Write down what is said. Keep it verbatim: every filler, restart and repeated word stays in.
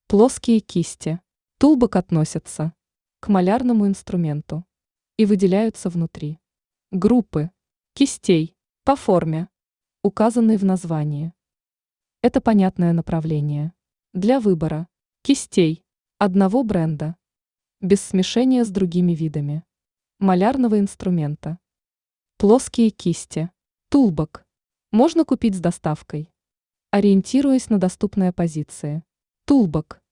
Плоские кисти. Тулбок относятся к малярному инструменту и выделяются внутри группы кистей по форме, указанной в названии. Это понятное направление для выбора кистей одного бренда, без смешения с другими видами малярного инструмента. Плоские кисти. Тулбок можно купить с доставкой, ориентируясь на доступные позиции. Тулбок